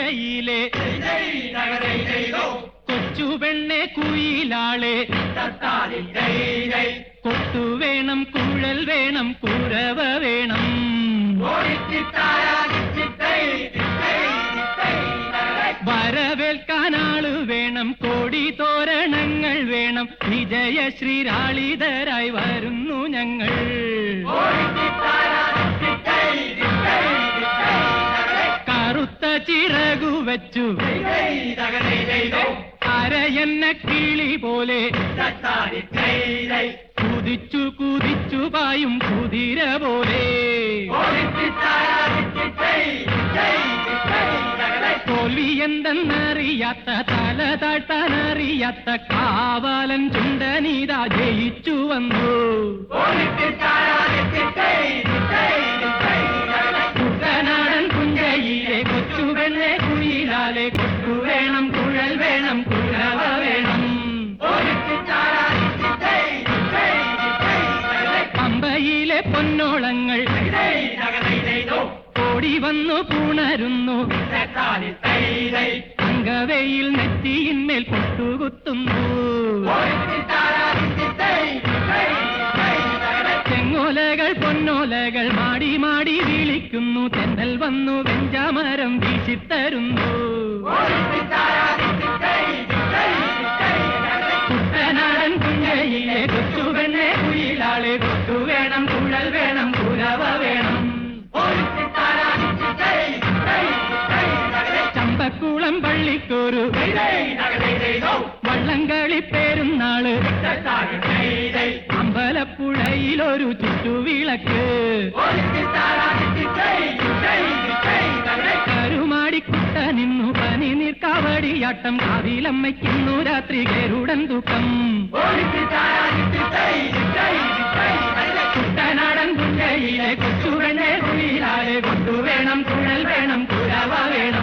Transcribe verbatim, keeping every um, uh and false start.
പുഞ്ചയിലെ കൊച്ചു പെണ്ണെ കുയിലാളെ കൊട്ടു വേണം കുഴൽ വേണം കുരവ വേണം വരവേൽക്കാനാള് വേണം കോടി തോരണങ്ങൾ വേണം വിജയ ശ്രീരാളിതരായി വരുന്നു ഞങ്ങൾ കറുത്ത ചിറകു വെച്ചു അരയെന്ന കിളി പോലെ കുതിച്ചു കുതിച്ചു പായും കുതിര പോലെ തോൽവി എന്തെന്നറിയാത്ത തല താഴ്ത്താനറിയാത്ത കാവാലൻ ചുണ്ടനീതാ ജയിച്ചു വന്നു കുട്ടനാടൻ പുഞ്ചയിലെ കൊച്ചുവെണ്ണെ കുയിലാലെ കൊട്ടു വേണം കുഴൽ വേണം കുഴവ വേണം പമ്പയിലെ പൊന്നോളങ്ങൾ ഓടി വന്നു പുണരുന്നു അങ്കവയിൽ നെറ്റിയിന്മേൽ പൊട്ടുകുത്തുന്നു ചെങ്ങോലകൾ പൊന്നോലകൾ മാടി മാടി വിളിക്കുന്നു തെന്നൽ വന്നു വെഞ്ചാമരം വീശിത്തരുന്നു കുട്ടനാടൻ പുഞ്ചയിലെ കൊച്ചുവെണ്ണെ കുയിലാളെ കൊട്ടു വേണം കുഴൽ വേണം കുരവ വേണം ചമ്പക്കുളം പള്ളിക്കൊരു വള്ളംകളി പെരുന്നാള് അമ്പലപ്പുഴയിലൊരു ചുറ്റുവിളക്ക് കരുമാടിക്കുട്ട നിന്നു പനി നീർക്കാവടിയാട്ടം കാവിലമ്മയ്ക്കുന്നു രാത്രി ഗരുഡൻ തൂക്കം കുട്ടനാടൻ പുഞ്ചയിലെ കൊച്ചുവെണ്ണെ കുയിലാലെ കൊട്ടു വേണം കുഴൽ വേണം കുരവ വേണം